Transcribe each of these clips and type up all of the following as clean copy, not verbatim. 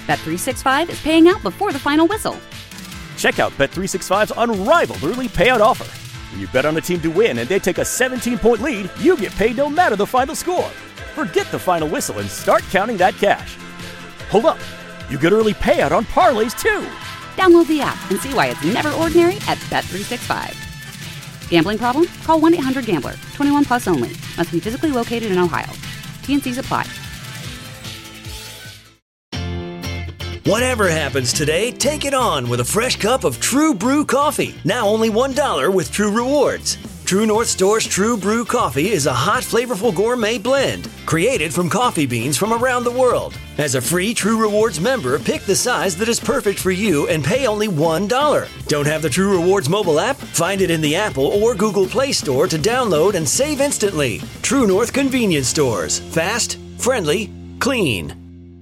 Bet365 is paying out before the final whistle. Check out Bet365's unrivaled early payout offer. When you bet on a team to win and they take a 17-point lead, you get paid no matter the final score. Forget the final whistle and start counting that cash. Hold up. You get early payout on parlays, too. Download the app and see why it's never ordinary at Bet365. Gambling problem? Call 1-800-GAMBLER. 21 plus only. Must be physically located in Ohio. T&Cs apply. Whatever happens today, take it on with a fresh cup of True Brew coffee. Now only $1 with True Rewards. True North Store's True Brew coffee is a hot, flavorful gourmet blend created from coffee beans from around the world. As a free True Rewards member, pick the size that is perfect for you and pay only $1. Don't have the True Rewards mobile app? Find it in the Apple or Google Play Store to download and save instantly. True North Convenience Stores. Fast, friendly, clean.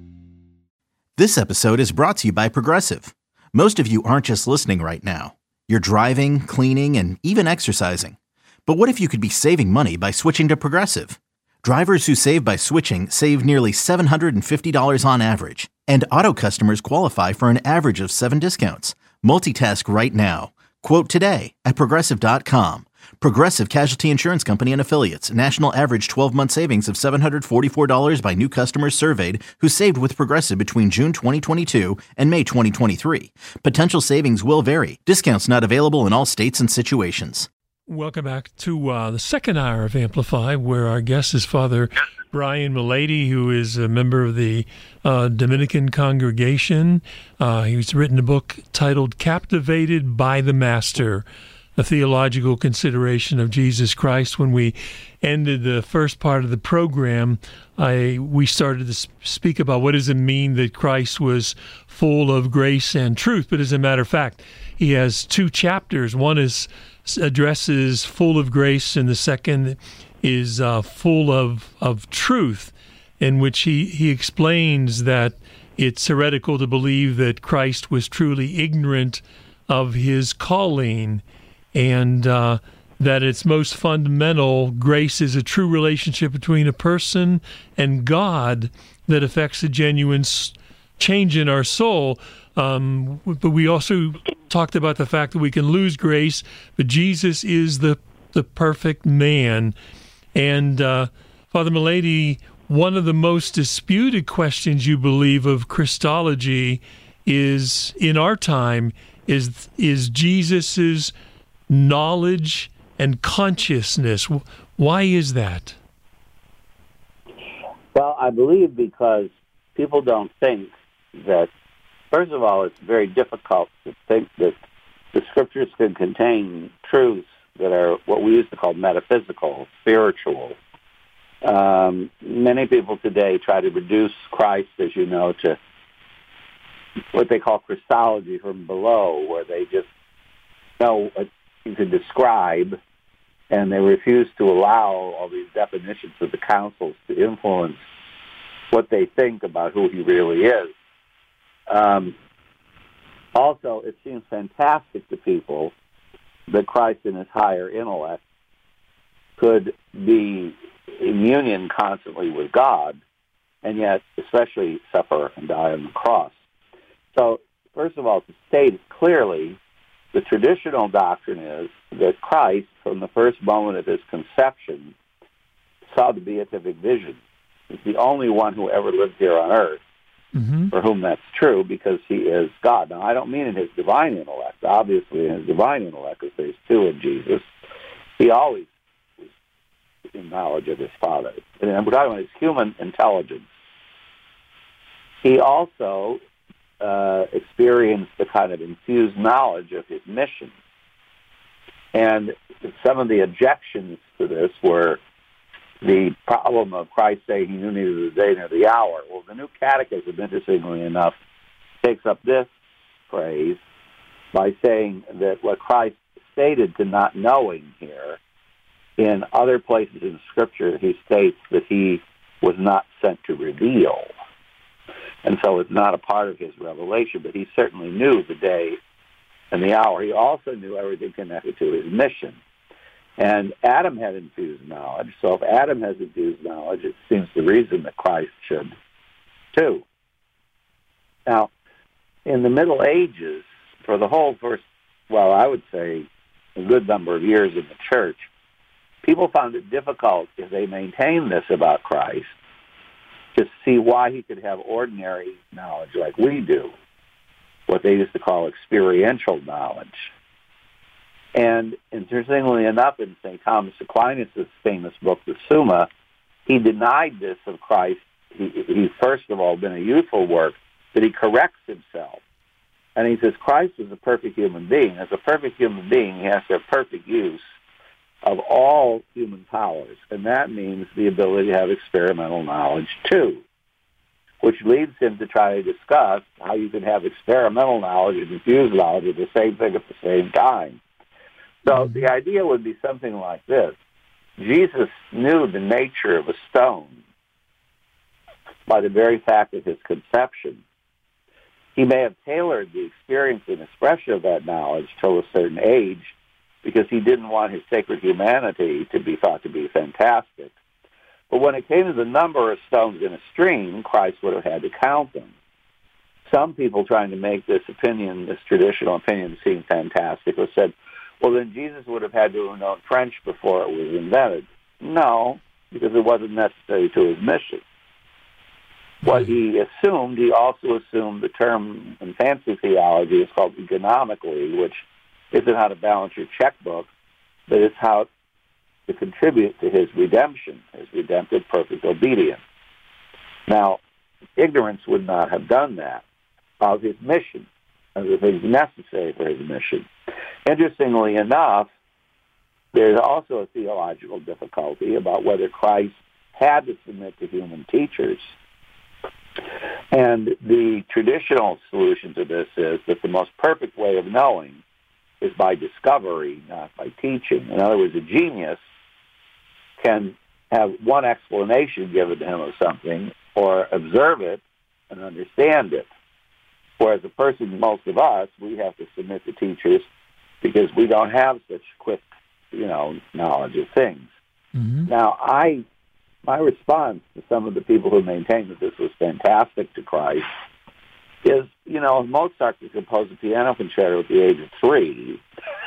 This episode is brought to you by Progressive. Most of you aren't just listening right now. You're driving, cleaning, and even exercising. But what if you could be saving money by switching to Progressive? Drivers who save by switching save nearly $750 on average. And auto customers qualify for an average of 7 discounts. Multitask right now. Quote today at Progressive.com. Progressive Casualty Insurance Company and Affiliates. National average 12-month savings of $744 by new customers surveyed who saved with Progressive between June 2022 and May 2023. Potential savings will vary. Discounts not available in all states and situations. Welcome back to the second hour of Amplify, where our guest is Father Brian Mullady, who is a member of the Dominican congregation. He's written a book titled Captivated by the Master, a theological consideration of Jesus Christ. When we ended the first part of the program, we started to speak about what does it mean that Christ was full of grace and truth. But as a matter of fact, he has 2 chapters. One addresses full of grace, and the second is full of truth, in which he explains that it's heretical to believe that Christ was truly ignorant of his calling, and that its most fundamental, grace is a true relationship between a person and God that affects a genuine change in our soul. But we also talked about the fact that we can lose grace, but Jesus is the perfect man. And Father Mullady, one of the most disputed questions, you believe, of Christology is, in our time, is Jesus's knowledge and consciousness. Why is that? Well, I believe because people don't think that, first of all, it's very difficult to think that the Scriptures can contain truths that are what we used to call metaphysical, spiritual. Many people today try to reduce Christ, as you know, to what they call Christology from below, where they just know what you can describe, and they refuse to allow all these definitions of the councils to influence what they think about who he really is. Also, it seems fantastic to people that Christ in his higher intellect could be in union constantly with God, and yet especially suffer and die on the cross. So, first of all, to state clearly, the traditional doctrine is that Christ, from the first moment of his conception, saw the beatific vision. He's the only one who ever lived here on earth for whom that's true, because he is God. Now, I don't mean in his divine intellect. Obviously, in his divine intellect, because there's 2 in Jesus, he always was in knowledge of his Father. And we're talking about his human intelligence. He also experienced the kind of infused knowledge of his mission. And some of the objections to this were the problem of Christ saying he knew neither the day nor the hour. Well, the New Catechism, interestingly enough, takes up this phrase by saying that what Christ stated to not knowing here, in other places in Scripture, he states that he was not sent to reveal. And so it's not a part of his revelation, but he certainly knew the day and the hour. He also knew everything connected to his mission. And Adam had infused knowledge, so if Adam has infused knowledge, it seems the reason that Christ should, too. Now, in the Middle Ages, for the whole first, I would say a good number of years in the church, people found it difficult, if they maintained this about Christ, to see why he could have ordinary knowledge like we do, what they used to call experiential knowledge. And interestingly enough, in St. Thomas Aquinas' famous book, the Summa, he denied this of Christ. He first of all, been a youthful work, that he corrects himself. And he says Christ is a perfect human being. As a perfect human being, he has to have perfect use of all human powers. And that means the ability to have experimental knowledge, too, which leads him to try to discuss how you can have experimental knowledge and infused knowledge of the same thing at the same time. So the idea would be something like this. Jesus knew the nature of a stone by the very fact of his conception. He may have tailored the experience and expression of that knowledge till a certain age because he didn't want his sacred humanity to be thought to be fantastic. But when it came to the number of stones in a stream, Christ would have had to count them. Some people trying to make this opinion, this traditional opinion, seem fantastic, have said, well, then Jesus would have had to have known French before it was invented. No, because it wasn't necessary to his mission. What he assumed, he also assumed the term in fancy theology is called economically, which isn't how to balance your checkbook, but it's how to contribute to his redemption, his redemptive perfect obedience. Now, ignorance would not have done that of his mission, of the things necessary for his mission. Interestingly enough, there's also a theological difficulty about whether Christ had to submit to human teachers. And the traditional solution to this is that the most perfect way of knowing is by discovery, not by teaching. In other words, a genius can have one explanation given to him of something or observe it and understand it. Whereas a person, most of us, we have to submit to teachers because we don't have such quick, knowledge of things. Mm-hmm. Now, my response to some of the people who maintain that this was fantastic to Christ is, Mozart could compose a piano concerto at the age of 3.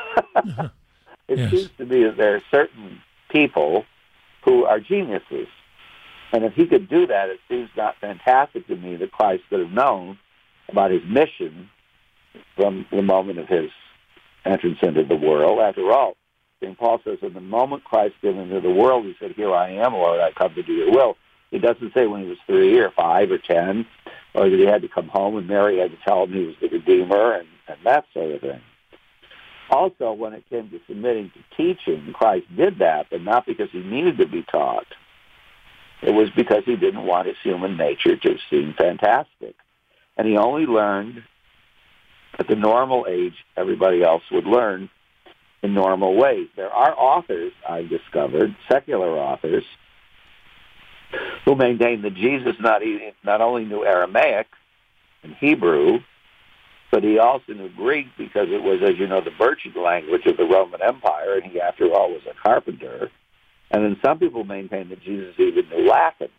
It seems to me that there are certain people who are geniuses. And if he could do that, it seems not fantastic to me that Christ could have known about his mission from the moment of his entrance into the world. After all, St. Paul says, in the moment Christ came into the world, he said, here I am, Lord, I come to do your will. He doesn't say when he was 3 or 5 or 10, or that he had to come home and Mary had to tell him he was the Redeemer and that sort of thing. Also, when it came to submitting to teaching, Christ did that, but not because he needed to be taught. It was because he didn't want his human nature to seem fantastic. And he only learned at the normal age everybody else would learn in normal ways. There are authors, I've discovered, secular authors, who maintain that Jesus not only knew Aramaic and Hebrew, but he also knew Greek because it was, as you know, the merchant language of the Roman Empire, and he, after all, was a carpenter. And then some people maintain that Jesus even knew Latin.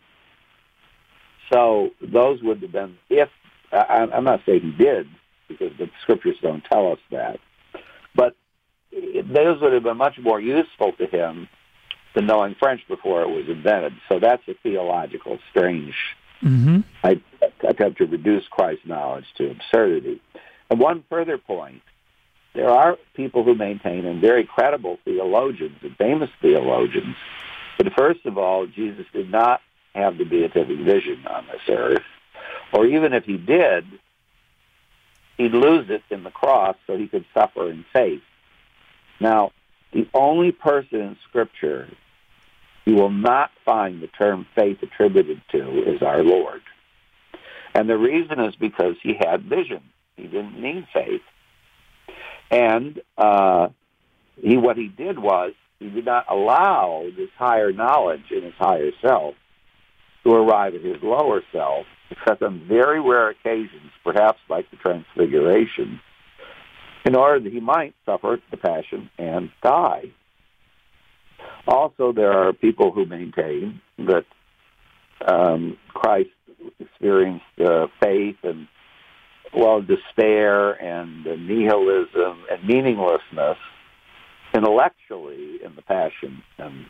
So those would have been, I'm not saying he did, because the scriptures don't tell us that, but those would have been much more useful to him than knowing French before it was invented. So that's a theological strange attempt to reduce Christ's knowledge to absurdity. And one further point, there are people who maintain, and very credible theologians and famous theologians, that first of all, Jesus did not have the beatific vision on this earth, or even if he did, he'd lose it in the cross so he could suffer in faith. Now, the only person in Scripture you will not find the term faith attributed to is our Lord. And the reason is because he had vision. He didn't need faith. And what he did was he did not allow this higher knowledge in his higher self to arrive at his lower self, except on very rare occasions, perhaps like the Transfiguration, in order that he might suffer the passion and die. Also, there are people who maintain that Christ experienced faith and despair and nihilism and meaninglessness intellectually in the Passion, and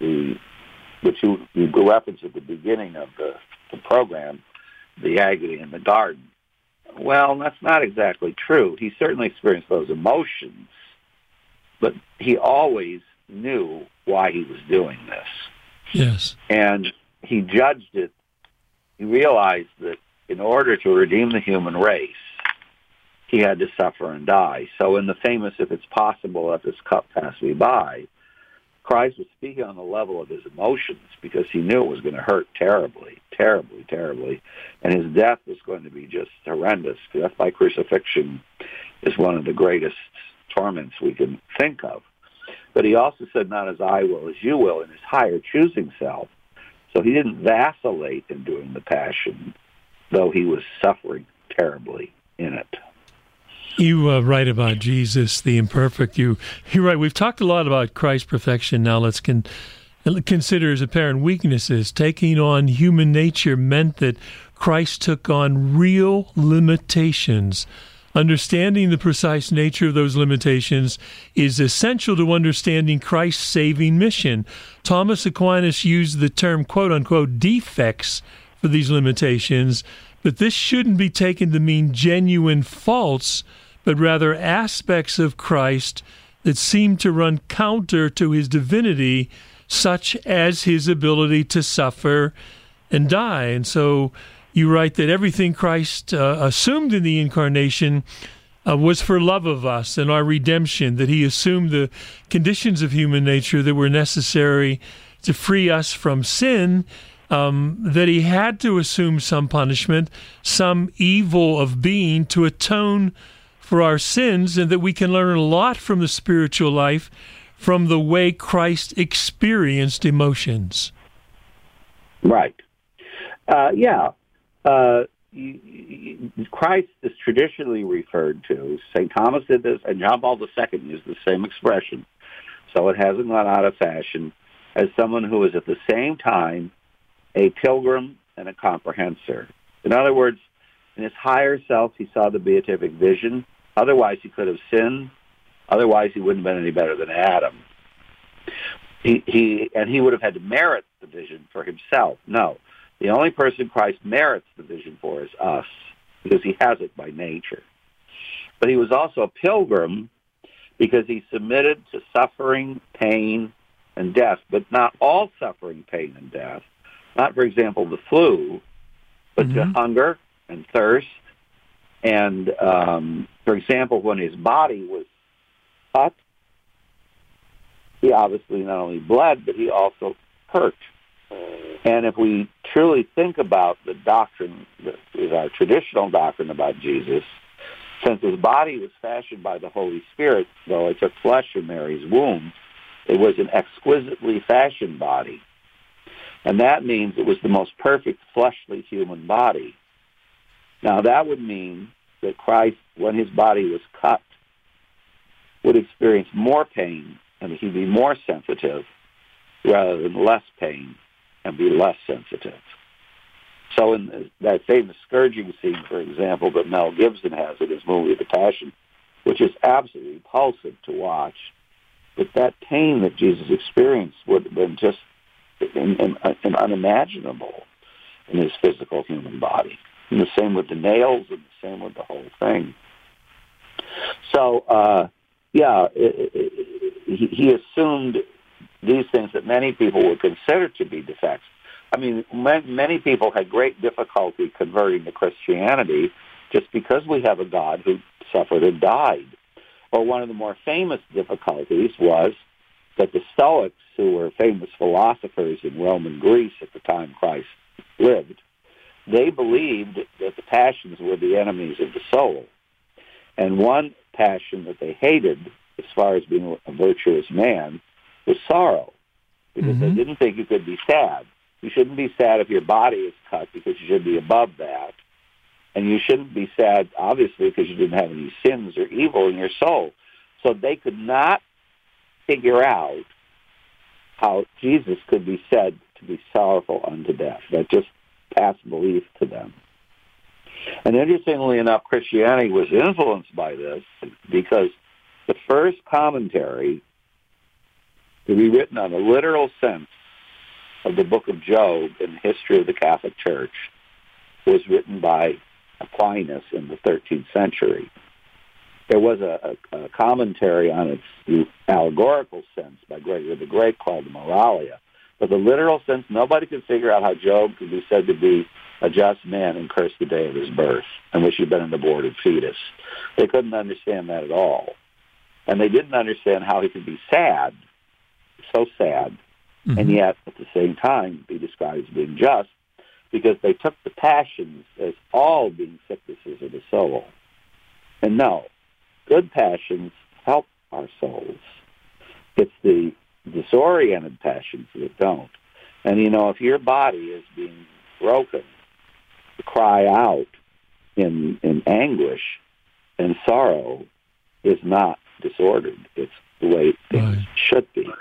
which you referenced at the beginning of the program, the agony in the garden. Well, that's not exactly true. He certainly experienced those emotions, but he always knew why he was doing this. Yes. And he judged it. He realized that in order to redeem the human race, he had to suffer and die. So in the famous, if it's possible, let this cup pass me by, Christ was speaking on the level of his emotions because he knew it was going to hurt terribly, terribly, terribly. And his death was going to be just horrendous. Death by crucifixion is one of the greatest torments we can think of. But he also said, not as I will, as you will, in his higher choosing self. So he didn't vacillate in doing the Passion, though he was suffering terribly in it. You write about Jesus, the imperfect. You're right. We've talked a lot about Christ's perfection. Now let's consider his apparent weaknesses. Taking on human nature meant that Christ took on real limitations. Understanding the precise nature of those limitations is essential to understanding Christ's saving mission. Thomas Aquinas used the term, quote-unquote, defects for these limitations, but this shouldn't be taken to mean genuine faults, but rather aspects of Christ that seem to run counter to his divinity, such as his ability to suffer and die. And so you write that everything Christ assumed in the incarnation was for love of us and our redemption, that he assumed the conditions of human nature that were necessary to free us from sin, that he had to assume some punishment, some evil of being to atone for our sins, and that we can learn a lot from the spiritual life from the way Christ experienced emotions. Right. Christ is traditionally referred to, St. Thomas did this, and John Paul II used the same expression, so it hasn't gone out of fashion, as someone who is at the same time a pilgrim and a comprehensor. In other words, in his higher self, he saw the beatific vision. Otherwise, he could have sinned. Otherwise, he wouldn't have been any better than Adam. He would have had to merit the vision for himself. No. The only person Christ merits the vision for is us, because he has it by nature. But he was also a pilgrim because he submitted to suffering, pain, and death, but not all suffering, pain, and death. Not, for example, the flu, but to hunger and thirst. And, for example, when his body was cut, he obviously not only bled, but he also hurt. And if we truly think about the doctrine that is our traditional doctrine about Jesus, since his body was fashioned by the Holy Spirit, though it took flesh in Mary's womb, it was an exquisitely fashioned body. And that means it was the most perfect fleshly human body. Now, that would mean that Christ, when his body was cut, would experience more pain and he'd be more sensitive rather than less pain and be less sensitive. So in that famous scourging scene, for example, that Mel Gibson has in his movie The Passion, which is absolutely repulsive to watch, but that pain that Jesus experienced would have been just unimaginable in his physical human body. And the same with the nails, and the same with the whole thing. So, he assumed these things that many people would consider to be defects. I mean, many people had great difficulty converting to Christianity just because we have a God who suffered and died. Or one of the more famous difficulties was that the Stoics, who were famous philosophers in Rome and Greece at the time Christ lived, they believed that the passions were the enemies of the soul. And one passion that they hated, as far as being a virtuous man, was sorrow, because they didn't think you could be sad. You shouldn't be sad if your body is cut, because you should be above that. And you shouldn't be sad, obviously, because you didn't have any sins or evil in your soul. So they could not figure out how Jesus could be said to be sorrowful unto death. That just passed belief to them. And interestingly enough, Christianity was influenced by this because the first commentary to be written on a literal sense of the book of Job in the history of the Catholic Church was written by Aquinas in the 13th century. There was a commentary on its allegorical sense by Gregory the Great called the Moralia. But the literal sense, nobody could figure out how Job could be said to be a just man and curse the day of his birth and wish he'd been an aborted fetus. They couldn't understand that at all. And they didn't understand how he could be sad, so sad, and yet at the same time be described as being just, because they took the passions as all being sicknesses of the soul. And no, good passions help our souls. It's the disoriented passions that don't. And, if your body is being broken, to cry out in anguish and sorrow is not disordered. It's the way things should be.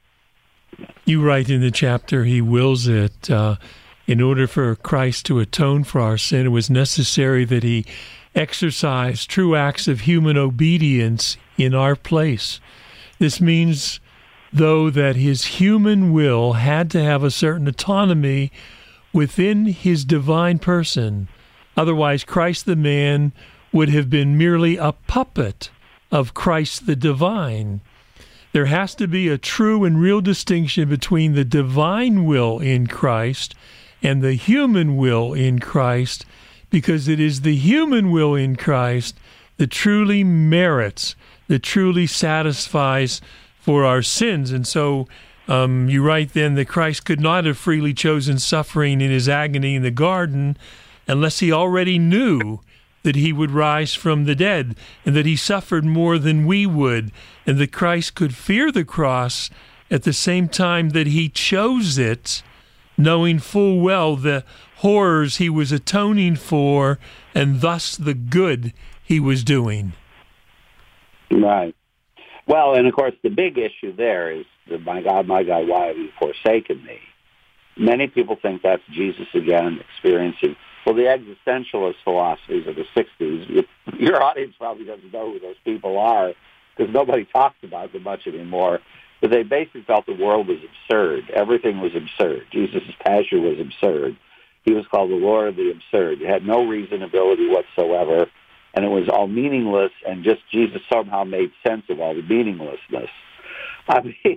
You write in the chapter, he wills it. In order for Christ to atone for our sin, it was necessary that he exercise true acts of human obedience in our place. This means, though, that his human will had to have a certain autonomy within his divine person. Otherwise, Christ the man would have been merely a puppet of Christ the divine. There has to be a true and real distinction between the divine will in Christ and the human will in Christ, because it is the human will in Christ that truly merits, that truly satisfies for our sins. And so you write then that Christ could not have freely chosen suffering in his agony in the garden unless he already knew that he would rise from the dead, and that he suffered more than we would, and that Christ could fear the cross at the same time that he chose it, knowing full well the horrors he was atoning for, and thus the good he was doing. Right. Well, and of course, the big issue there is, my God, why have you forsaken me? Many people think that's Jesus again experiencing. Well, the existentialist philosophies of the 60s, your audience probably doesn't know who those people are because nobody talks about them much anymore, but they basically felt the world was absurd. Everything was absurd. Jesus' passion was absurd. He was called the Lord of the absurd. It had no reasonability whatsoever, and it was all meaningless, and just Jesus somehow made sense of all the meaninglessness. I mean,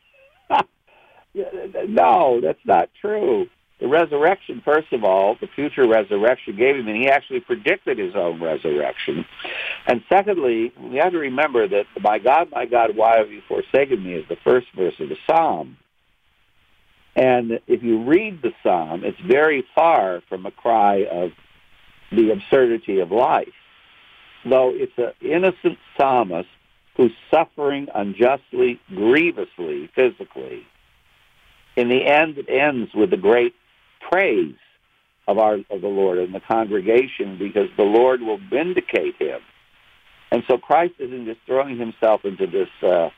no, that's not true. The resurrection, first of all, the future resurrection gave him, and he actually predicted his own resurrection. And secondly, we have to remember that, my God, why have you forsaken me, is the first verse of the Psalm. And if you read the Psalm, it's very far from a cry of the absurdity of life, though it's an innocent psalmist who's suffering unjustly, grievously, physically. In the end, it ends with the great praise of the Lord and the congregation, because the Lord will vindicate him. And so Christ isn't just throwing himself into this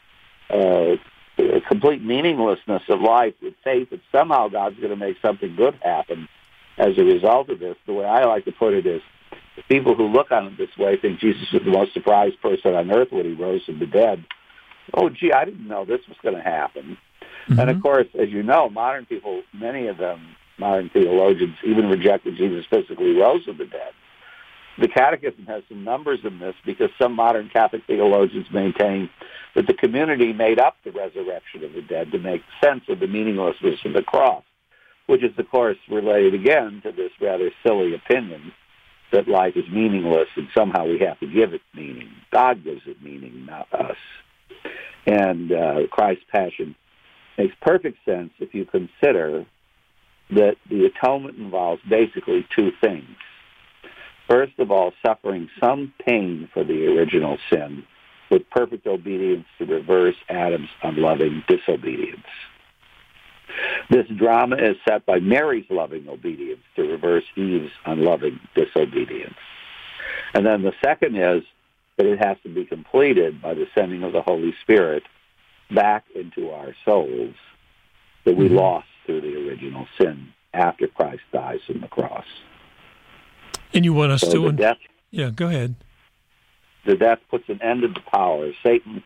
complete meaninglessness of life with faith that somehow God's going to make something good happen as a result of this. The way I like to put it is, the people who look on it this way think Jesus was the most surprised person on earth when he rose from the dead. Oh, gee, I didn't know this was going to happen. Mm-hmm. And, of course, as you know, modern people, many of them, modern theologians, even rejected Jesus physically rose from the dead. The Catechism has some numbers in this because some modern Catholic theologians maintain that the community made up the resurrection of the dead to make sense of the meaninglessness of the cross, which is, of course, related again to this rather silly opinion that life is meaningless and somehow we have to give it meaning. God gives it meaning, not us. And Christ's passion makes perfect sense if you consider that the atonement involves basically two things. First of all, suffering some pain for the original sin with perfect obedience to reverse Adam's unloving disobedience. This drama is set by Mary's loving obedience to reverse Eve's unloving disobedience. And then the second is that it has to be completed by the sending of the Holy Spirit back into our souls that we lost through the original sin after Christ dies on the cross. And you want us So to... the death, Yeah, go ahead. the death puts an end to the power of Satan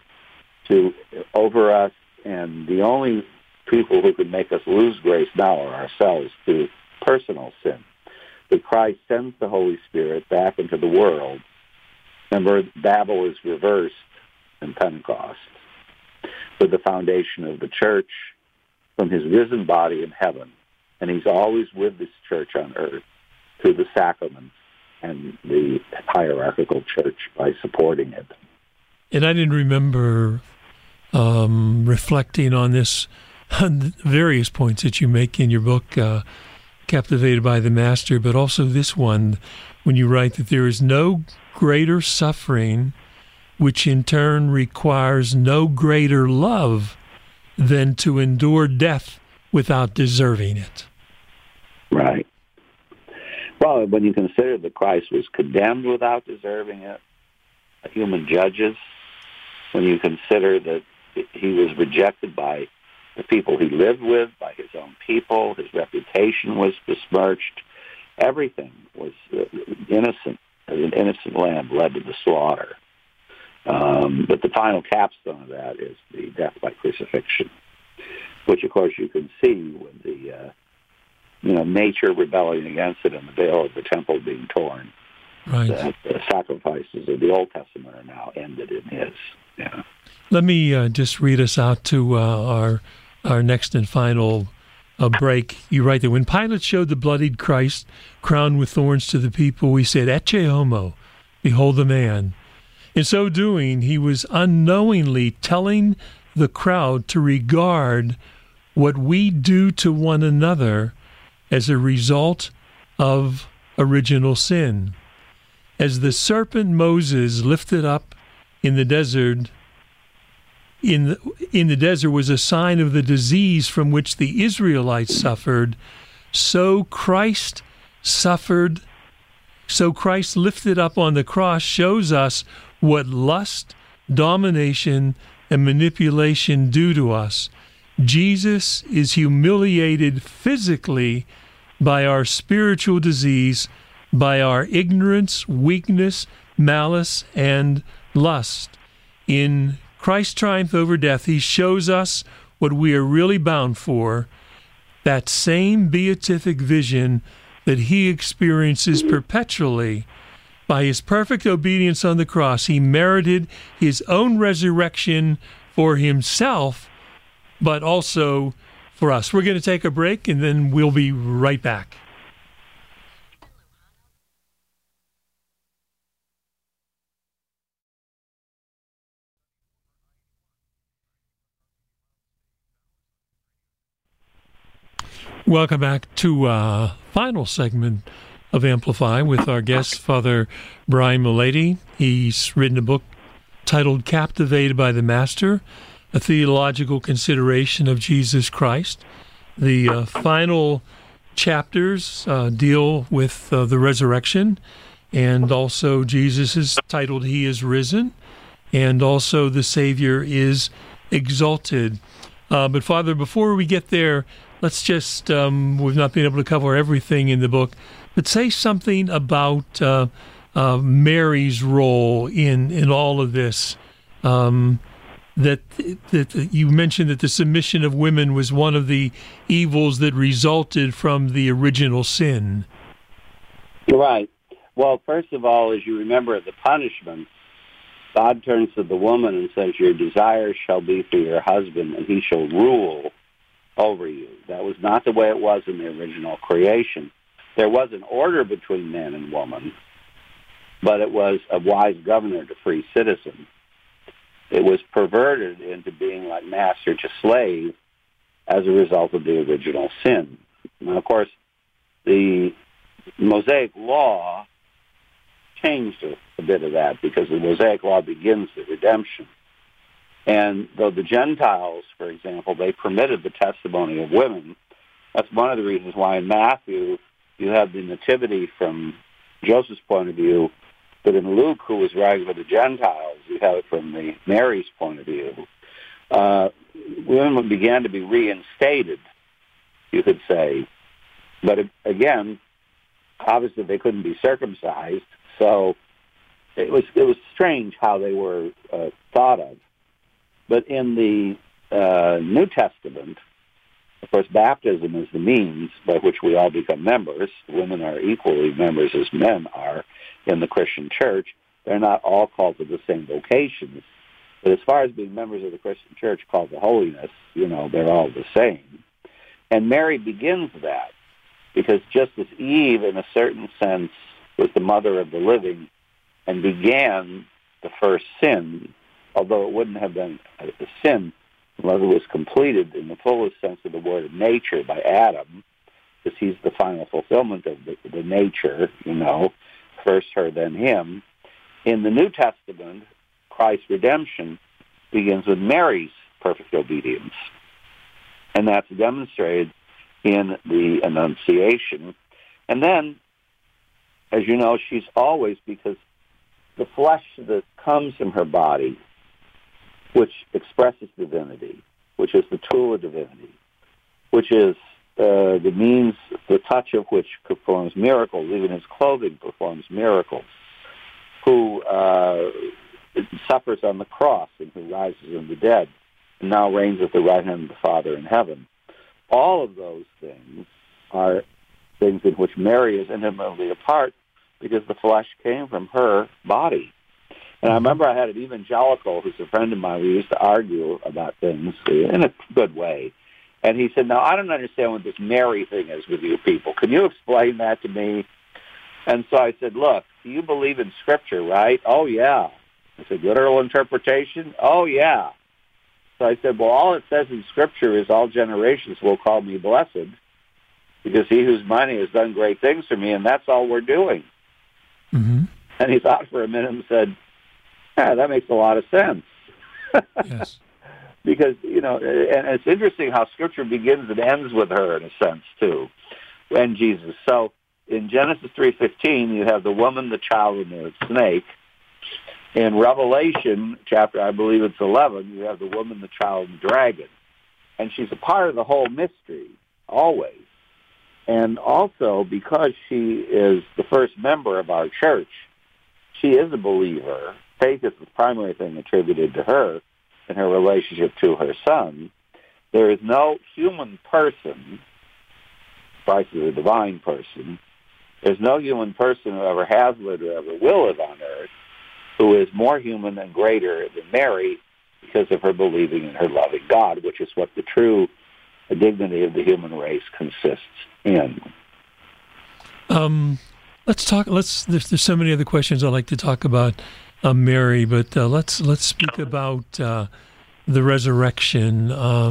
over us, and the only people who can make us lose grace now are ourselves through personal sin. But Christ sends the Holy Spirit back into the world. Remember, Babel is reversed in Pentecost with the foundation of the church from his risen body in heaven. And he's always with this church on earth through the sacraments and the hierarchical church by supporting it. And I didn't remember reflecting on this, on various points that you make in your book, Captivated by the Master, but also this one, when you write that there is no greater suffering, which in turn requires no greater love than to endure death without deserving it. Right. Well, when you consider that Christ was condemned without deserving it, human judges, when you consider that he was rejected by the people he lived with, by his own people, his reputation was besmirched, everything was innocent. An innocent lamb led to the slaughter. But the final capstone of that is the death by crucifixion, which, of course, you can see with the nature rebelling against it and the veil of the temple being torn. Right. The sacrifices of the Old Testament are now ended in his. Yeah. Let me just read us out to our next and final break. You write that when Pilate showed the bloodied Christ crowned with thorns to the people, he said, "Ecce homo, behold the man." In so doing, he was unknowingly telling the crowd to regard what we do to one another as a result of original sin. As the serpent Moses lifted up in the desert, in the desert was a sign of the disease from which the Israelites suffered, so Christ suffered. So Christ lifted up on the cross shows us what lust, domination, and manipulation do to us. Jesus is humiliated physically by our spiritual disease, by our ignorance, weakness, malice, and lust. In Christ's triumph over death, he shows us what we are really bound for, that same beatific vision that he experiences perpetually. By his perfect obedience on the cross, he merited his own resurrection for himself, but also for us. We're going to take a break, and then we'll be right back. Welcome back to final segment of Amplify with our guest, Father Brian Mullady. He's written a book titled Captivated by the Master, a theological consideration of Jesus Christ. The final chapters deal with the resurrection, and also Jesus is titled He is Risen, and also the Savior is exalted. But Father, before we get there, let's just, we've not been able to cover everything in the book, but say something about Mary's role in all of this. That you mentioned that the submission of women was one of the evils that resulted from the original sin. You're right. Well, first of all, as you remember the punishment, God turns to the woman and says, "Your desire shall be for your husband, and he shall rule over you." That was not the way it was in the original creation. There was an order between man and woman, but it was a wise governor to free citizen. It was perverted into being like master to slave as a result of the original sin. And of course, the Mosaic law changed a bit of that, because the Mosaic law begins the redemption. And though the Gentiles, for example, they permitted the testimony of women, that's one of the reasons why in Matthew you have the nativity from Joseph's point of view, but in Luke, who was writing for the Gentiles, you have it from Mary's point of view. Women began to be reinstated, you could say. But again, obviously they couldn't be circumcised, so it was strange how they were thought of. But in the New Testament, of course, baptism is the means by which we all become members. Women are equally members as men are in the Christian church. They're not all called to the same vocations. But as far as being members of the Christian church called to holiness, they're all the same. And Mary begins that because just as Eve, in a certain sense, was the mother of the living and began the first sin, although it wouldn't have been a sin unless it was completed in the fullest sense of the word of nature by Adam, because he's the final fulfillment of the nature, first her, then him. In the New Testament, Christ's redemption begins with Mary's perfect obedience. And that's demonstrated in the Annunciation. And then, as you know, she's always, because the flesh that comes from her body, which expresses divinity, which is the tool of divinity, which is the means, the touch of which performs miracles, even his clothing performs miracles, who suffers on the cross and who rises from the dead, and now reigns at the right hand of the Father in heaven. All of those things are things in which Mary is intimately a part because the flesh came from her body. And I remember I had an evangelical who's a friend of mine. We used to argue about things in a good way. And he said, "Now, I don't understand what this Mary thing is with you people. Can you explain that to me?" And so I said, "Look, you believe in Scripture, right?" "Oh, yeah." I said, "Literal interpretation?" "Oh, yeah." So I said, "Well, all it says in Scripture is all generations will call me blessed because he whose money has done great things for me, and that's all we're doing." Mm-hmm. And he thought for a minute and said, "Yeah, that makes a lot of sense." Yes. Because, and it's interesting how Scripture begins and ends with her in a sense, too, and Jesus. So in Genesis 3:15, you have the woman, the child, and the snake. In Revelation, chapter, I believe it's 11, you have the woman, the child, and the dragon. And she's a part of the whole mystery, always. And also, because she is the first member of our church, she is a believer. Faith is the primary thing attributed to her in her relationship to her son. There is no human person, Christ is a divine person, there's no human person who ever has lived or ever will live on earth who is more human and greater than Mary because of her believing in her loving God, which is what the true dignity of the human race consists in. Let's talk. There's so many other questions I'd like to talk about Mary, but let's speak about the resurrection.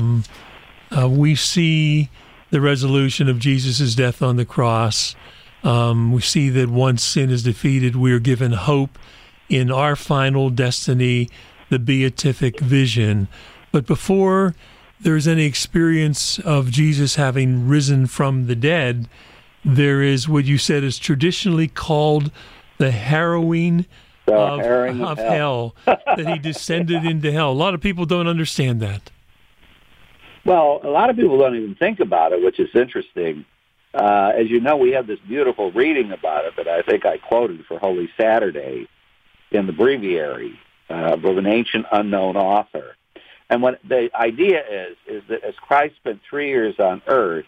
We see the resolution of Jesus' death on the cross. We see that once sin is defeated, we are given hope in our final destiny, the beatific vision. But before there's any experience of Jesus having risen from the dead, there is what you said is traditionally called the harrowing of hell, that he descended into hell. A lot of people don't understand that. Well, a lot of people don't even think about it, which is interesting. As you know, we have this beautiful reading about it that I think I quoted for Holy Saturday in the breviary of an ancient unknown author. And what the idea is that as Christ spent 3 years on earth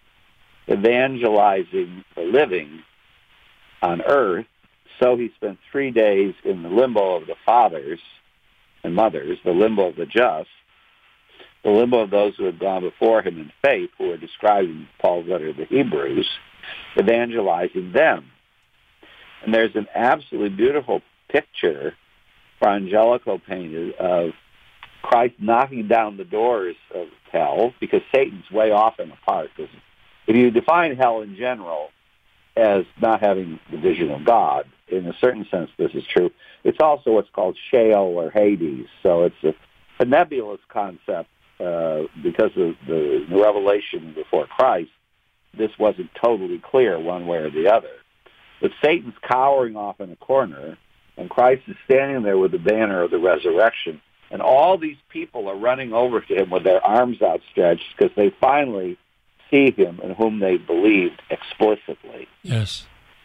evangelizing the living on earth, so he spent 3 days in the limbo of the fathers and mothers, the limbo of the just, the limbo of those who had gone before him in faith, who are described in Paul's letter to the Hebrews, evangelizing them. And there's an absolutely beautiful picture Fra Angelico painted of Christ knocking down the doors of hell, because Satan's way off and apart. Because if you define hell in general as not having the vision of God, in a certain sense this is true, it's also what's called Sheol or Hades. So it's a nebulous concept because of the revelation before Christ. This wasn't totally clear one way or the other. But Satan's cowering off in a corner, and Christ is standing there with the banner of the resurrection. And all these people are running over to him with their arms outstretched because they finally see him in whom they believed explicitly. Yes.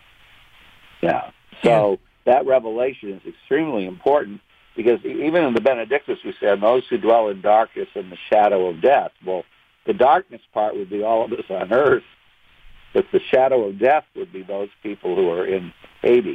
Yeah. So that revelation is extremely important, because even in the Benedictus we said, those who dwell in darkness and the shadow of death. Well, the darkness part would be all of us on earth, but the shadow of death would be those people who are in Hades.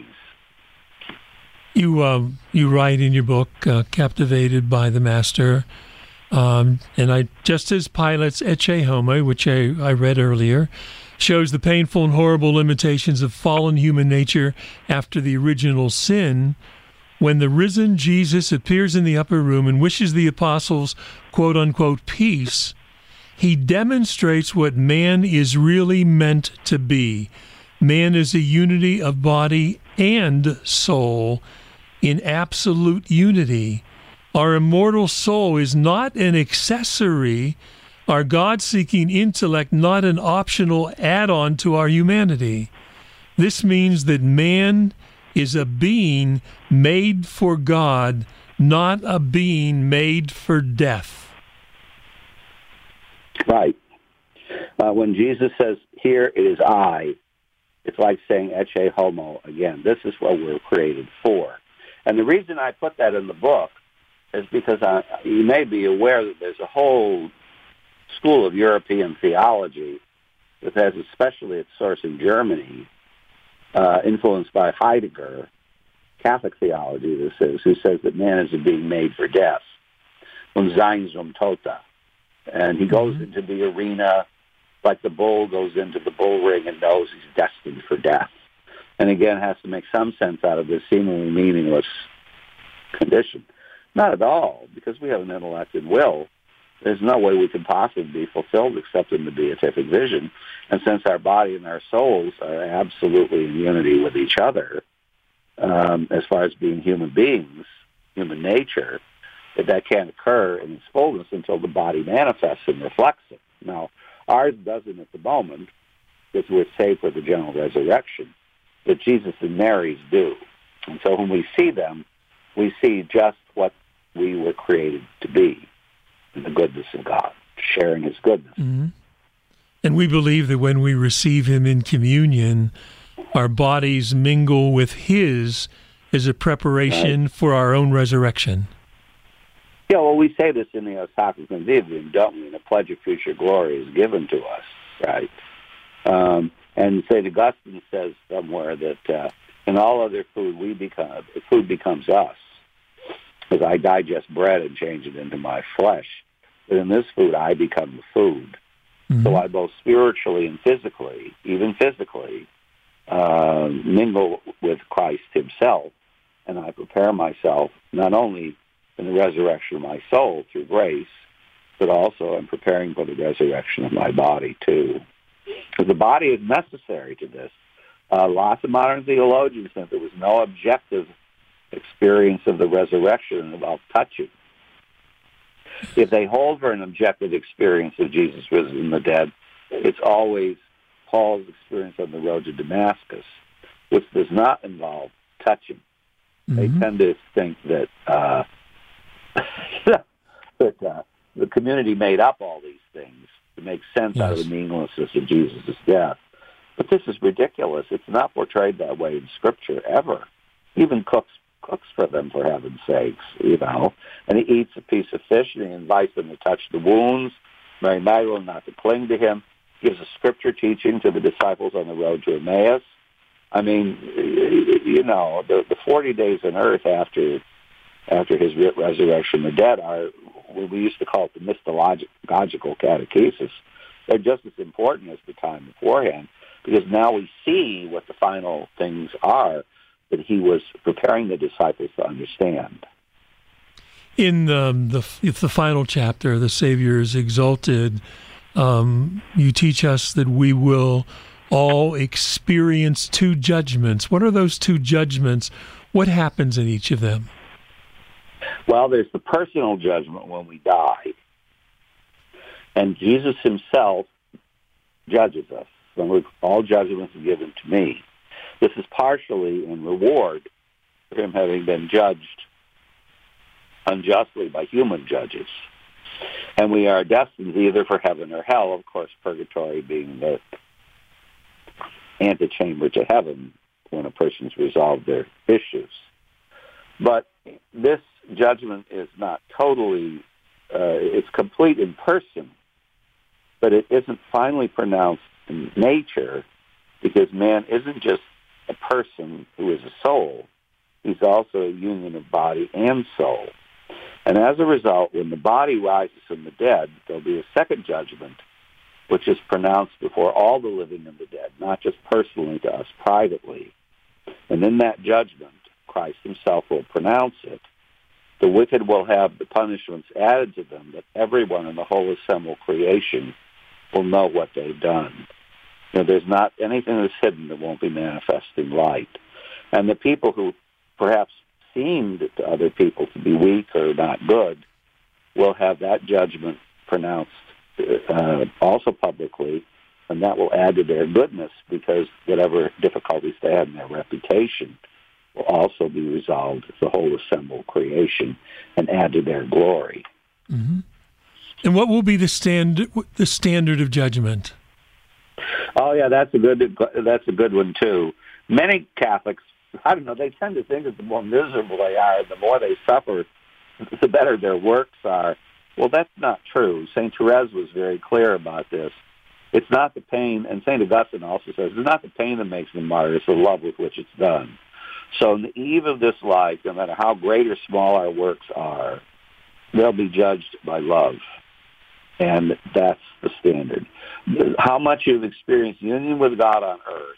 You write in your book, Captivated by the Master, and just as Pilate's Ecce Homo, which I read earlier, shows the painful and horrible limitations of fallen human nature after the original sin, when the risen Jesus appears in the upper room and wishes the apostles, quote-unquote, peace, he demonstrates what man is really meant to be. Man is a unity of body and soul in absolute unity. Our immortal soul is not an accessory, our God-seeking intellect not an optional add-on to our humanity. This means that man is a being made for God, not a being made for death. Right. When Jesus says, here it is I, it's like saying Ecce Homo again. This is what we're created for. And the reason I put that in the book is because you may be aware that there's a whole school of European theology that has especially its source in Germany, influenced by Heidegger, Catholic theology, this is, who says that man is a being made for death, und sein zum Tode. And he goes into the arena like the bull goes into the bull ring and knows he's destined for death. And again, has to make some sense out of this seemingly meaningless condition. Not at all, because we have an intellect and will. There's no way we could possibly be fulfilled except in the beatific vision. And since our body and our souls are absolutely in unity with each other, as far as being human beings, human nature, that can't occur in its fullness until the body manifests and reflects it. Now, ours doesn't at the moment, because we're saved for the general resurrection, but Jesus and Mary's do. And so when we see them, we see just what we were created to be, the goodness of God, sharing his goodness. Mm-hmm. And we believe that when we receive him in communion, our bodies mingle with his as a preparation for our own resurrection. Yeah, well, we say this in the Osaka Convivium, don't we? And a pledge of future glory is given to us, right? And St. Augustine says somewhere that in all other food, food becomes us, because I digest bread and change it into my flesh. But in this food, I become the food. Mm-hmm. So I both spiritually and physically, even physically, mingle with Christ himself, and I prepare myself not only in the resurrection of my soul through grace, but also I'm preparing for the resurrection of my body, too. Because the body is necessary to this. Lots of modern theologians think there was no objective experience of the resurrection about touching. If they hold for an objective experience of Jesus risen from the dead, it's always Paul's experience on the road to Damascus, which does not involve touching. Mm-hmm. They tend to think that the community made up all these things to make sense out of the meaninglessness of Jesus' death. But this is ridiculous. It's not portrayed that way in Scripture ever. Even cooks for them, for heaven's sakes, you know. And he eats a piece of fish, and he invites them to touch the wounds. Mary Magdalene not to cling to him. Gives a Scripture teaching to the disciples on the road to Emmaus. I mean, you know, the 40 days on earth after his resurrection from the dead are what we used to call it the mythological catechesis. They're just as important as the time beforehand, because now we see what the final things are that he was preparing the disciples to understand. In the final chapter, the Savior is exalted, you teach us that we will all experience two judgments. What are those two judgments? What happens in each of them? Well, there's the personal judgment when we die. And Jesus himself judges us. So all judgments are given to me. This is partially in reward for him having been judged unjustly by human judges. And we are destined either for heaven or hell, of course, purgatory being the antechamber to heaven, when a person's resolved their issues. But this judgment is not totally, it's complete in person, but it isn't finally pronounced in nature, because man isn't just a person who is a soul. He's also a union of body and soul. And as a result, when the body rises from the dead, there'll be a second judgment, which is pronounced before all the living and the dead, not just personally to us privately. And in that judgment, Christ himself will pronounce it. The wicked will have the punishments added to them, but everyone in the whole assembled creation will know what they've done. There's not anything that's hidden that won't be manifest in light. And the people who perhaps seemed to other people to be weak or not good will have that judgment pronounced also publicly, and that will add to their goodness, because whatever difficulties they had in their reputation will also be resolved as the whole assembled creation and add to their glory. Mm-hmm. And what will be the standard of judgment? Oh yeah, that's a good one too. Many Catholics, I don't know, they tend to think that the more miserable they are, the more they suffer, the better their works are. Well, that's not true. St. Therese was very clear about this. It's not the pain, and St. Augustine also says, it's not the pain that makes them martyrs, it's the love with which it's done. So on the eve of this life, no matter how great or small our works are, they'll be judged by love. And that's the standard. How much you've experienced union with God on earth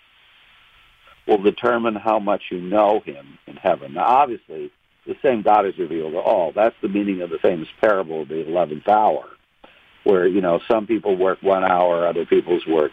will determine how much you know him in heaven. Now, obviously, the same God is revealed to all. That's the meaning of the famous parable of the 11th hour, where, some people work 1 hour, other people's work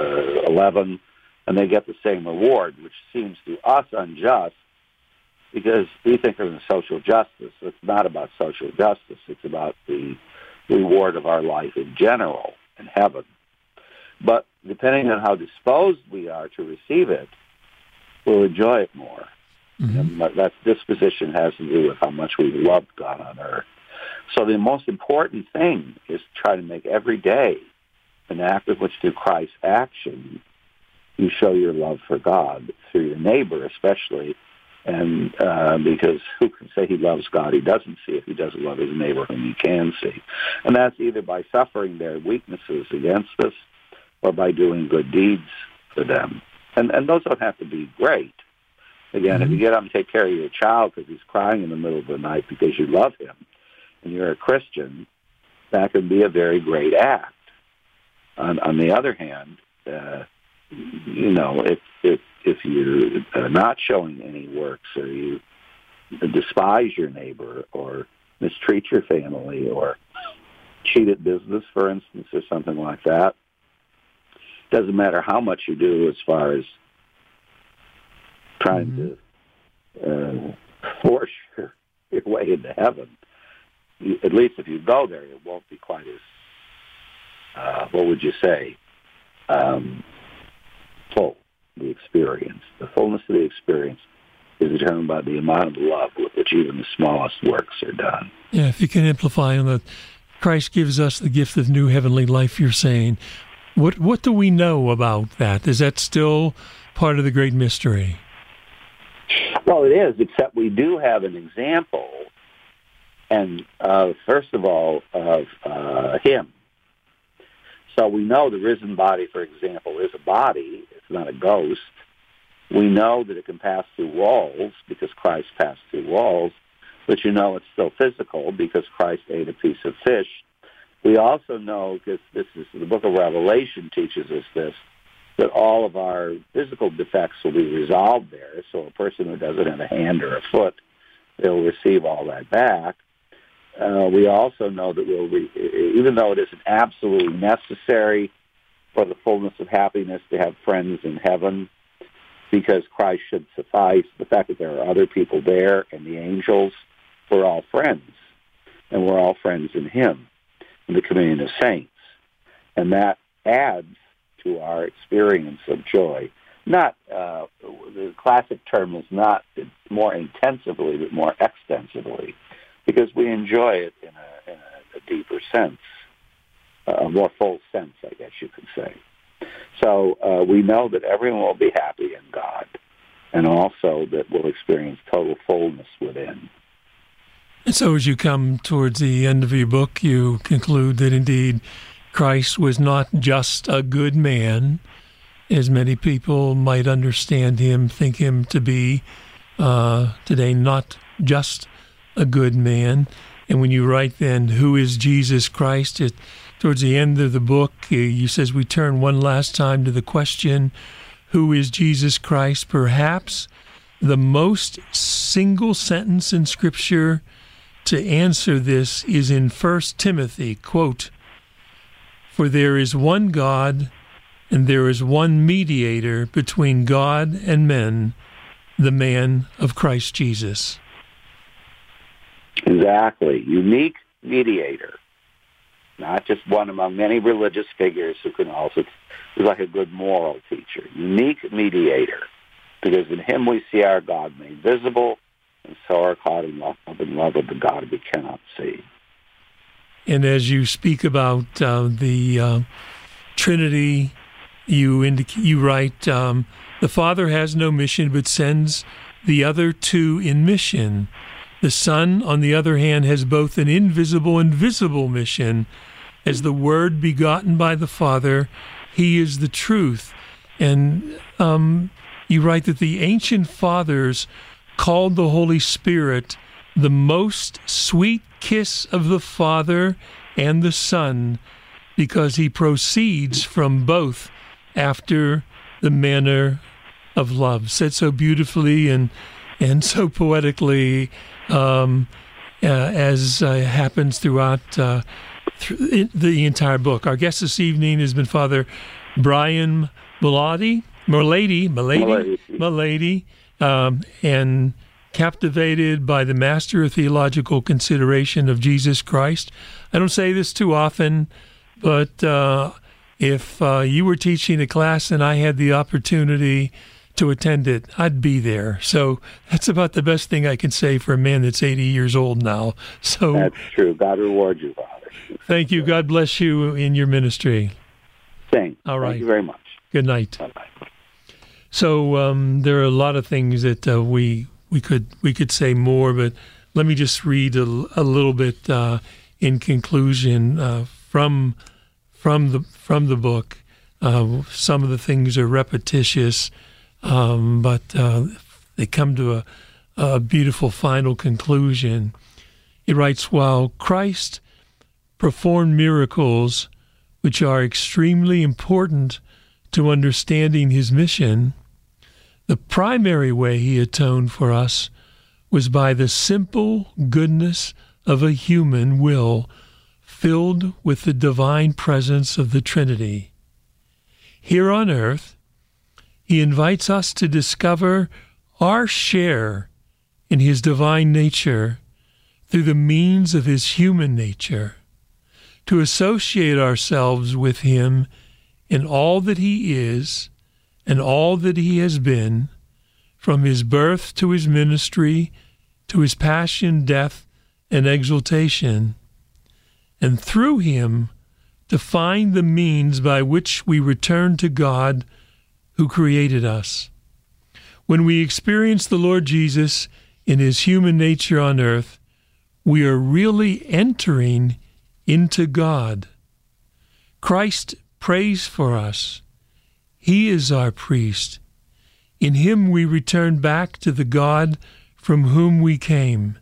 11, and they get the same reward, which seems to us unjust, because we think of it as social justice. It's not about social justice. It's about the reward of our life in general in heaven. But depending on how disposed we are to receive it, we'll enjoy it more. Mm-hmm. And that disposition has to do with how much we love God on earth. So the most important thing is to try to make every day an act of which, through Christ's action, you show your love for God, through your neighbor especially. And because who can say he loves God he doesn't see if he doesn't love his neighbor whom he can see? And that's either by suffering their weaknesses against us or by doing good deeds for them. And those don't have to be great. Again, if you get up and take care of your child because he's crying in the middle of the night because you love him and you're a Christian, that can be a very great act. On the other hand, if you're not showing any works, or you despise your neighbor or mistreat your family or cheat at business, for instance, or something like that, doesn't matter how much you do as far as trying to force your way into heaven. At least if you go there, it won't be quite as, what would you say, full, the experience. The fullness of the experience is determined by the amount of love with which even the smallest works are done. Yeah, if you can amplify on that, Christ gives us the gift of new heavenly life, you're saying. What do we know about that? Is that still part of the great mystery? Well, it is, except we do have an example, and first of all, of him. So we know the risen body, for example, is a body. It's not a ghost. We know that it can pass through walls because Christ passed through walls, but it's still physical because Christ ate a piece of fish. We also know, because the book of Revelation teaches us this, that all of our physical defects will be resolved there. So a person who doesn't have a hand or a foot, they'll receive all that back. We also know that even though it isn't absolutely necessary for the fullness of happiness to have friends in heaven, because Christ should suffice, the fact that there are other people there and the angels, we're all friends, and we're all friends in him, in the communion of saints. And that adds to our experience of joy. Not, the classic term is not more intensively, but more extensively, because we enjoy it in a deeper sense, a more full sense, I guess you could say. So we know that everyone will be happy in God, and also that we'll experience total fullness within. And so as you come towards the end of your book, you conclude that indeed Christ was not just a good man, as many people might understand him, think him to be today, not just a good man. And when you write then, who is Jesus Christ, towards the end of the book, you says we turn one last time to the question, who is Jesus Christ? Perhaps the most single sentence in Scripture to answer this is in 1 Timothy, quote, "For there is one God, and there is one mediator between God and men, the man of Christ Jesus." Exactly. Unique mediator. Not just one among many religious figures who can also be like a good moral teacher. Unique mediator. Because in him we see our God made visible, and so are caught in love of the God we cannot see. And as you speak about the Trinity, you write, the Father has no mission but sends the other two in mission. The Son, on the other hand, has both an invisible and visible mission. As the Word begotten by the Father, he is the truth. And you write that the ancient fathers called the Holy Spirit the most sweet kiss of the Father and the Son, because he proceeds from both after the manner of love. Said so beautifully and so poetically, as happens throughout the entire book. Our guest this evening has been Father Brian Mullady, and captivated by the master of theological consideration of Jesus Christ. I don't say this too often, but if you were teaching a class and I had the opportunity to attend it, I'd be there. So that's about the best thing I can say for a man that's 80 years old now. So that's true. God reward you, Father. Thank you. God bless you in your ministry. Thanks. All right. Thank you very much. Good night. Bye-bye. So there are a lot of things that we could say more, but let me just read a little bit in conclusion from the book. Some of the things are repetitious, but they come to a beautiful final conclusion. He writes, while Christ performed miracles which are extremely important to understanding his mission, the primary way he atoned for us was by the simple goodness of a human will filled with the divine presence of the Trinity. Here on earth, he invites us to discover our share in his divine nature through the means of his human nature, to associate ourselves with him in all that he is and all that he has been, from his birth to his ministry, to his passion, death, and exaltation, and through him to find the means by which we return to God who created us. When we experience the Lord Jesus in his human nature on earth, we are really entering into God. Christ prays for us. He is our priest. In him we return back to the God from whom we came.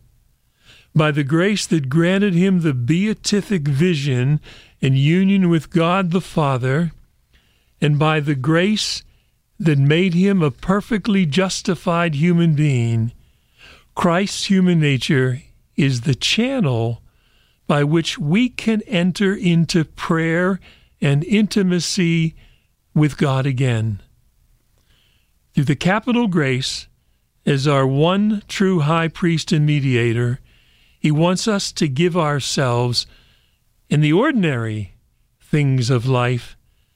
By the grace that granted him the beatific vision and union with God the Father, and by the grace that made him a perfectly justified human being, Christ's human nature is the channel by which we can enter into prayer and intimacy with God again. Through the capital grace, as our one true high priest and mediator, he wants us to give ourselves in the ordinary things of life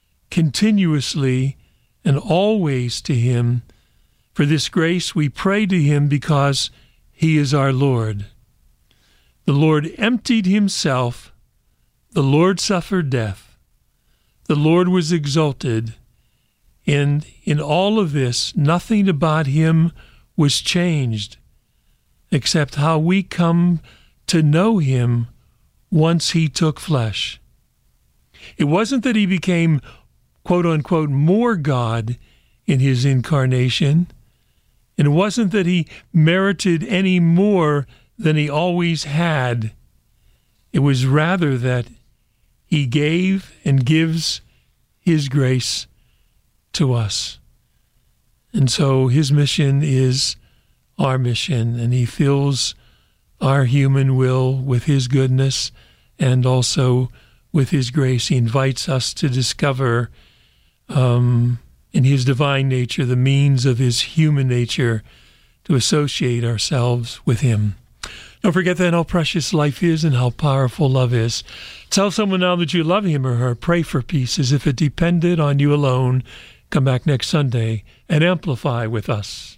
continuously and always to him. For this grace we pray to him because he is our Lord. The Lord emptied himself. The Lord suffered death. The Lord was exalted. And in all of this, nothing about him was changed except how we come to know him once he took flesh. It wasn't that he became, quote unquote, more God in his incarnation. And it wasn't that he merited any more than he always had. It was rather that he gave and gives his grace to us. And so his mission is our mission, and he fills our human will with his goodness and also with his grace. He invites us to discover in his divine nature the means of his human nature to associate ourselves with him. Don't forget that how precious life is and how powerful love is. Tell someone now that you love him or her. Pray for peace as if it depended on you alone. Come back next Sunday and amplify with us.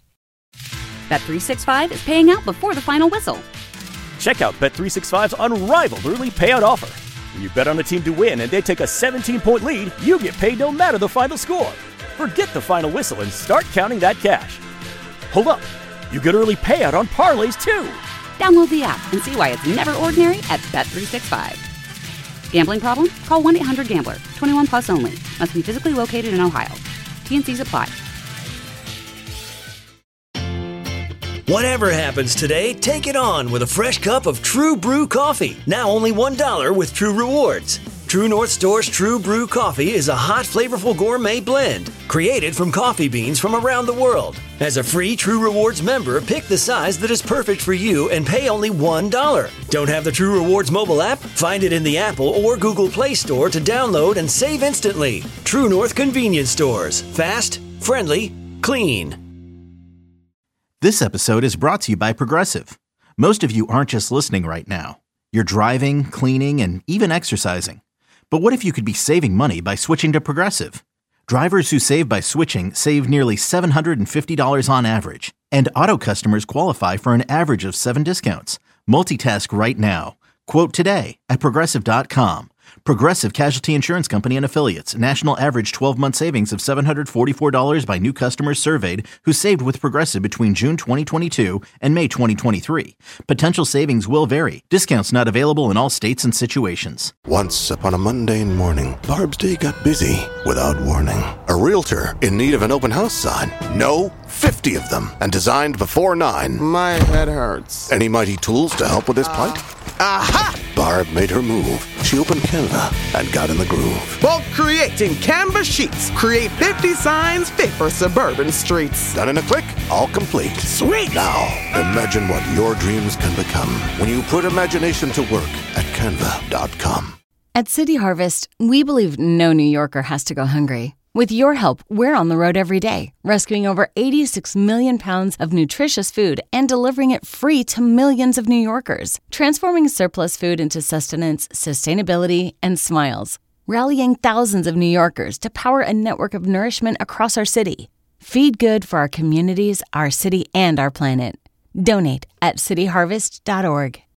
Bet365 is paying out before the final whistle. Check out Bet365's unrivaled early payout offer. When you bet on a team to win and they take a 17-point lead, you get paid no matter the final score. Forget the final whistle and start counting that cash. Hold up. You get early payout on parlays, too. Download the app and see why it's never ordinary at Bet365. Gambling problem? Call 1-800-GAMBLER. 21 plus only. Must be physically located in Ohio. T&Cs apply. Whatever happens today, take it on with a fresh cup of True Brew coffee. Now only $1 with True Rewards. True North Store's True Brew coffee is a hot, flavorful gourmet blend created from coffee beans from around the world. As a free True Rewards member, pick the size that is perfect for you and pay only $1. Don't have the True Rewards mobile app? Find it in the Apple or Google Play Store to download and save instantly. True North Convenience Stores. Fast, friendly, clean. This episode is brought to you by Progressive. Most of you aren't just listening right now. You're driving, cleaning, and even exercising. But what if you could be saving money by switching to Progressive? Drivers who save by switching save nearly $750 on average. And auto customers qualify for an average of 7 discounts. Multitask right now. Quote today at Progressive.com. Progressive Casualty Insurance Company and Affiliates. National average 12-month savings of $744 by new customers surveyed who saved with Progressive between June 2022 and May 2023. Potential savings will vary. Discounts not available in all states and situations. Once upon a mundane morning, Barb's day got busy without warning. A realtor in need of an open house sign. No, 50 of them, and designed before 9. My head hurts. Any mighty tools to help with this plight? Aha! Barb made her move. She opened Canva and got in the groove. Bulk creating Canva sheets. Create 50 signs fit for suburban streets. Done in a click, all complete. Sweet! Now, imagine what your dreams can become when you put imagination to work at Canva.com. At City Harvest, we believe no New Yorker has to go hungry. With your help, we're on the road every day, rescuing over 86 million pounds of nutritious food and delivering it free to millions of New Yorkers, transforming surplus food into sustenance, sustainability, and smiles, rallying thousands of New Yorkers to power a network of nourishment across our city. Feed good for our communities, our city, and our planet. Donate at cityharvest.org.